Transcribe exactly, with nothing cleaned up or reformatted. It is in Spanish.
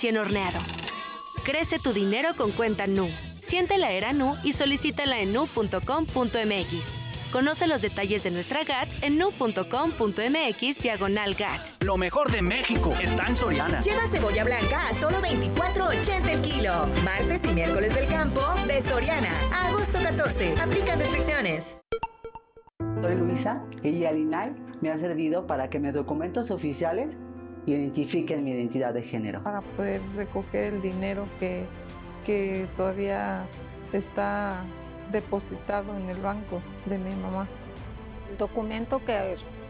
cien horneado. Crece tu dinero con cuenta N U. Siente la era N U y solicítala en nu punto com punto mx. Conoce los detalles de nuestra G A T en nu punto com punto mx diagonal G A T. Lo mejor de México está en Soriana. Lleva cebolla blanca a solo veinticuatro ochenta el kilo. Martes y miércoles del campo de Soriana. A agosto catorce. Aplican restricciones. Soy Luisa y el I N A I me ha servido para que mis documentos oficiales identifiquen mi identidad de género. Para poder recoger el dinero que, que todavía está depositado en el banco de mi mamá. El documento que